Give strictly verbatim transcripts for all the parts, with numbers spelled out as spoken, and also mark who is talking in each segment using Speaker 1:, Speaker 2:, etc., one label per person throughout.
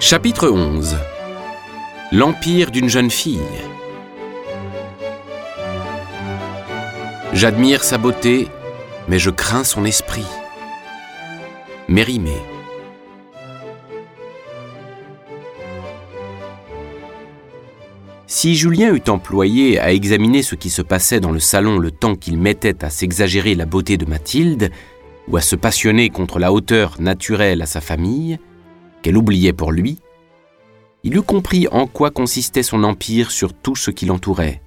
Speaker 1: Chapitre onze. L'empire d'une jeune fille. J'admire sa beauté, mais je crains son esprit. Mérimée. Si Julien eût employé à examiner ce qui se passait dans le salon le temps qu'il mettait à s'exagérer la beauté de Mathilde, ou à se passionner contre la hauteur naturelle à sa famille, qu'elle oubliait pour lui, il eût compris en quoi consistait son empire sur tout ce qui l'entourait.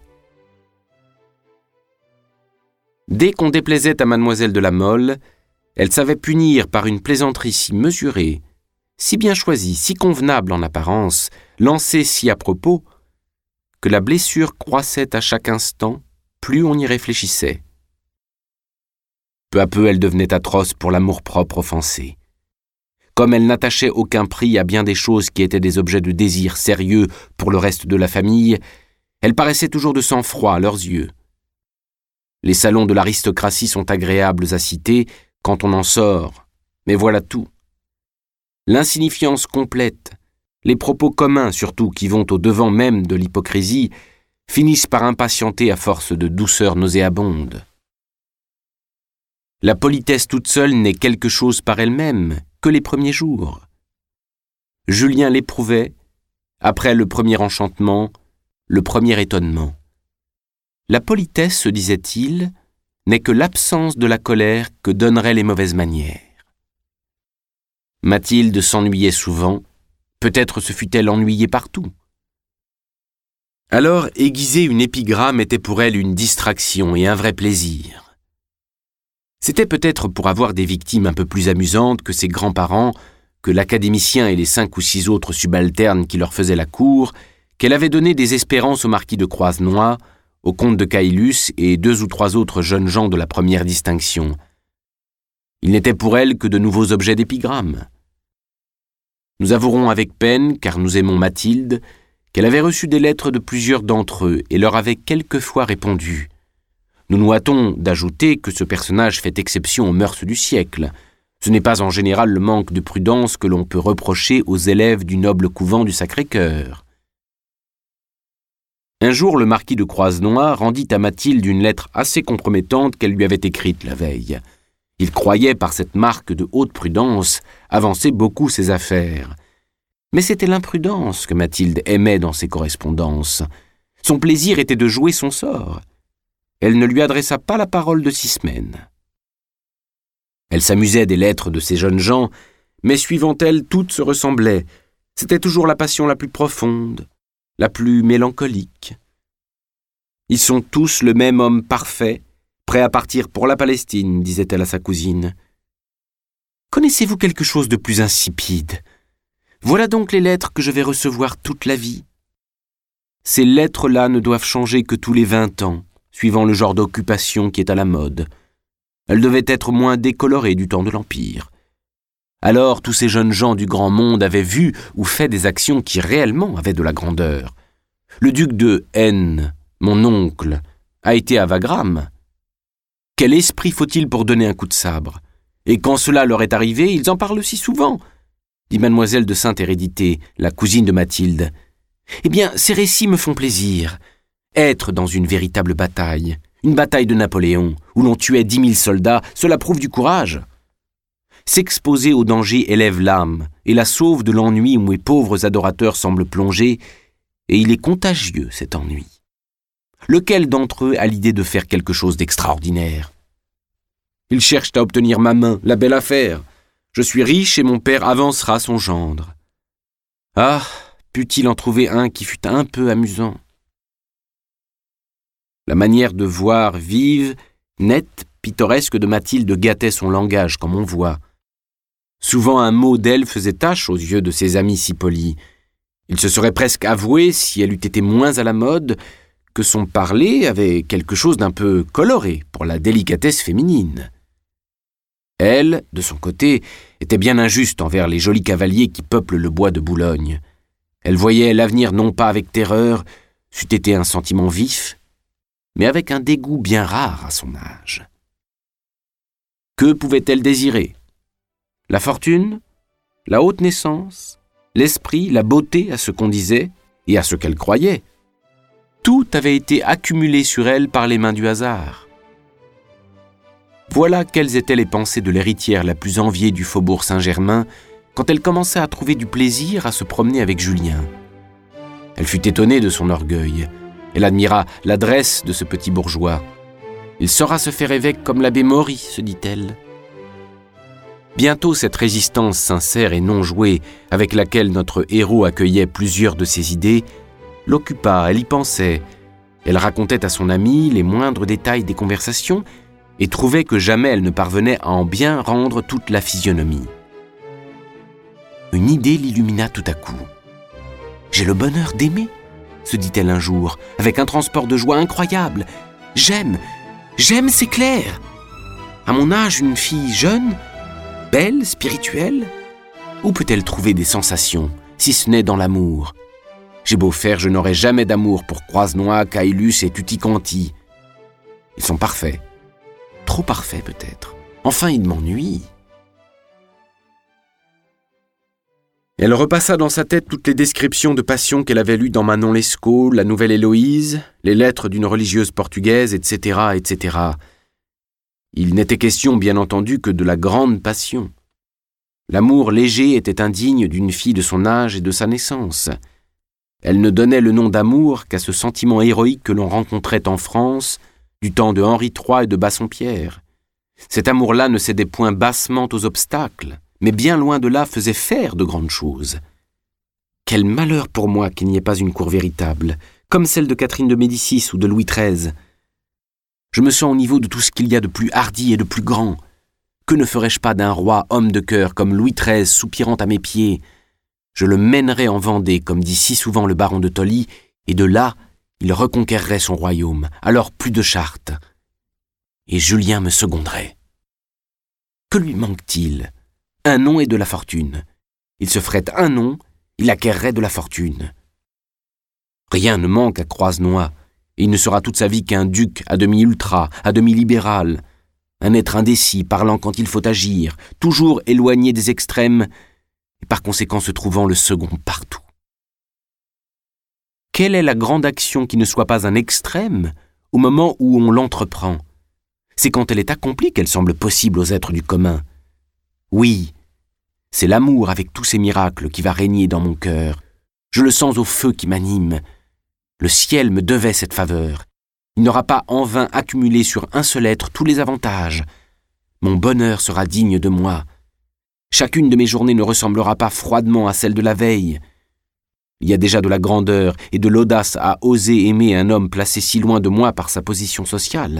Speaker 1: Dès qu'on déplaisait à mademoiselle de La Mole, elle savait punir par une plaisanterie si mesurée, si bien choisie, si convenable en apparence, lancée si à propos, que la blessure croissait à chaque instant, plus on y réfléchissait. Peu à peu, elle devenait atroce pour l'amour-propre offensé. Comme elle n'attachait aucun prix à bien des choses qui étaient des objets de désir sérieux pour le reste de la famille, elle paraissait toujours de sang-froid à leurs yeux. Les salons de l'aristocratie sont agréables à citer quand on en sort, mais voilà tout. L'insignifiance complète, les propos communs surtout qui vont au-devant même de l'hypocrisie, finissent par impatienter à force de douceur nauséabonde. La politesse toute seule n'est quelque chose par elle-même que les premiers jours. Julien l'éprouvait, après le premier enchantement, le premier étonnement. La politesse, se disait-il, n'est que l'absence de la colère que donneraient les mauvaises manières. Mathilde s'ennuyait souvent, peut-être se fût-elle ennuyée partout. Alors, aiguiser une épigramme était pour elle une distraction et un vrai plaisir. C'était peut-être pour avoir des victimes un peu plus amusantes que ses grands-parents, que l'académicien et les cinq ou six autres subalternes qui leur faisaient la cour, qu'elle avait donné des espérances au marquis de Croisenois, au comte de Caylus et deux ou trois autres jeunes gens de la première distinction. Il n'était pour elle que de nouveaux objets d'épigramme. Nous avouerons avec peine, car nous aimons Mathilde, qu'elle avait reçu des lettres de plusieurs d'entre eux et leur avait quelquefois répondu. Nous nous hâtons d'ajouter que ce personnage fait exception aux mœurs du siècle. Ce n'est pas en général le manque de prudence que l'on peut reprocher aux élèves du noble couvent du Sacré-Cœur. Un jour, le marquis de Croisenois rendit à Mathilde une lettre assez compromettante qu'elle lui avait écrite la veille. Il croyait, par cette marque de haute prudence, avancer beaucoup ses affaires. Mais c'était l'imprudence que Mathilde aimait dans ses correspondances. Son plaisir était de jouer son sort. Elle ne lui adressa pas la parole de six semaines. Elle s'amusait des lettres de ces jeunes gens, mais suivant elle, toutes se ressemblaient. C'était toujours la passion la plus profonde, la plus mélancolique. Ils sont tous le même homme parfait, prêt à partir pour la Palestine, disait-elle à sa cousine. Connaissez-vous quelque chose de plus insipide? Voilà donc les lettres que je vais recevoir toute la vie. Ces lettres-là ne doivent changer que tous les vingt ans, suivant le genre d'occupation qui est à la mode. Elles devaient être moins décolorées du temps de l'Empire. Alors tous ces jeunes gens du grand monde avaient vu ou fait des actions qui réellement avaient de la grandeur. Le duc de N, mon oncle, a été à Wagram. Quel esprit faut-il pour donner un coup de sabre? Et quand cela leur est arrivé, ils en parlent si souvent, dit mademoiselle de Sainte-Hérédité, la cousine de Mathilde. Eh bien, ces récits me font plaisir. Être dans une véritable bataille, une bataille de Napoléon, où l'on tuait dix mille soldats, cela prouve du courage. S'exposer au danger élève l'âme et la sauve de l'ennui où mes pauvres adorateurs semblent plonger, et il est contagieux, cet ennui. Lequel d'entre eux a l'idée de faire quelque chose d'extraordinaire? Ils cherchent à obtenir ma main, la belle affaire. Je suis riche et mon père avancera son gendre. Ah, put-il en trouver un qui fût un peu amusant? La manière de voir vive, nette, pittoresque de Mathilde gâtait son langage, comme on voit. Souvent un mot d'elle faisait tache aux yeux de ses amis si polis. Il se serait presque avoué, si elle eût été moins à la mode, que son parler avait quelque chose d'un peu coloré pour la délicatesse féminine. Elle, de son côté, était bien injuste envers les jolis cavaliers qui peuplent le bois de Boulogne. Elle voyait l'avenir non pas avec terreur, c'eût été un sentiment vif, mais avec un dégoût bien rare à son âge. Que pouvait-elle désirer? La fortune? La haute naissance? l'esprit, la beauté à ce qu'on disait et à ce qu'elle croyait. Tout avait été accumulé sur elle par les mains du hasard. Voilà quelles étaient les pensées de l'héritière la plus enviée du faubourg Saint-Germain quand elle commença à trouver du plaisir à se promener avec Julien. Elle fut étonnée de son orgueil. Elle admira l'adresse de ce petit bourgeois. « Il saura se faire évêque comme l'abbé Maury », se dit-elle. Bientôt, cette résistance sincère et non jouée avec laquelle notre héros accueillait plusieurs de ses idées l'occupa, elle y pensait. Elle racontait à son ami les moindres détails des conversations et trouvait que jamais elle ne parvenait à en bien rendre toute la physionomie. Une idée l'illumina tout à coup. « J'ai le bonheur d'aimer », se dit-elle un jour, avec un transport de joie incroyable. « J'aime, j'aime, c'est clair. À mon âge, une fille jeune, belle, spirituelle, où peut-elle trouver des sensations, si ce n'est dans l'amour ? J'ai beau faire, je n'aurai jamais d'amour pour Croisenois, Caylus et Tuticanti. Ils sont parfaits. Trop parfaits peut-être. Enfin, ils m'ennuient. » Elle repassa dans sa tête toutes les descriptions de passion qu'elle avait lues dans Manon Lescaut, la Nouvelle Héloïse, les lettres d'une religieuse portugaise, et cetera, et cetera. Il n'était question, bien entendu, que de la grande passion. L'amour léger était indigne d'une fille de son âge et de sa naissance. Elle ne donnait le nom d'amour qu'à ce sentiment héroïque que l'on rencontrait en France, du temps de Henri trois et de Bassompierre. Cet amour-là ne cédait point bassement aux obstacles, mais bien loin de là faisait faire de grandes choses. Quel malheur pour moi qu'il n'y ait pas une cour véritable, comme celle de Catherine de Médicis ou de Louis treize. Je me sens au niveau de tout ce qu'il y a de plus hardi et de plus grand. Que ne ferais-je pas d'un roi homme de cœur comme Louis treize soupirant à mes pieds ? Je le mènerais en Vendée, comme dit si souvent le baron de Tolly, et de là, il reconquerrait son royaume, alors plus de charte. Et Julien me seconderait. Que lui manque-t-il ? Un nom et de la fortune. Il se ferait un nom, il acquerrait de la fortune. Rien ne manque à Croisenois, et il ne sera toute sa vie qu'un duc à demi ultra, à demi libéral, un être indécis, parlant quand il faut agir, toujours éloigné des extrêmes, et par conséquent se trouvant le second partout. Quelle est la grande action qui ne soit pas un extrême au moment où on l'entreprend ? C'est quand elle est accomplie qu'elle semble possible aux êtres du commun. Oui, c'est l'amour avec tous ses miracles qui va régner dans mon cœur. Je le sens au feu qui m'anime. Le ciel me devait cette faveur. Il n'aura pas en vain accumulé sur un seul être tous les avantages. Mon bonheur sera digne de moi. Chacune de mes journées ne ressemblera pas froidement à celle de la veille. Il y a déjà de la grandeur et de l'audace à oser aimer un homme placé si loin de moi par sa position sociale.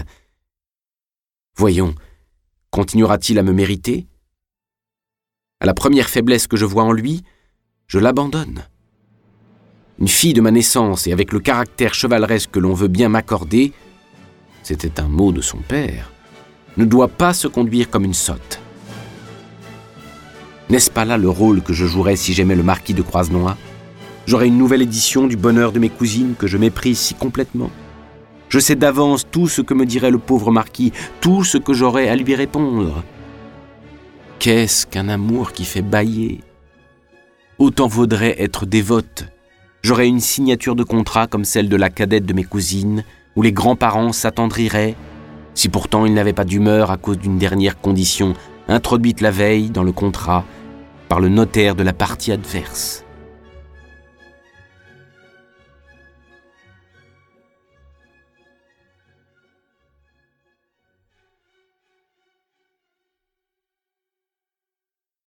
Speaker 1: Voyons, continuera-t-il à me mériter ? À la première faiblesse que je vois en lui, je l'abandonne. Une fille de ma naissance et avec le caractère chevaleresque que l'on veut bien m'accorder, c'était un mot de son père, ne doit pas se conduire comme une sotte. N'est-ce pas là le rôle que je jouerais si j'aimais le marquis de Croisenois ? J'aurais une nouvelle édition du bonheur de mes cousines que je méprise si complètement. Je sais d'avance tout ce que me dirait le pauvre marquis, tout ce que j'aurais à lui répondre. Qu'est-ce qu'un amour qui fait bâiller ? Autant vaudrait être dévote. J'aurais une signature de contrat comme celle de la cadette de mes cousines, où les grands-parents s'attendriraient, si pourtant ils n'avaient pas d'humeur à cause d'une dernière condition introduite la veille dans le contrat par le notaire de la partie adverse.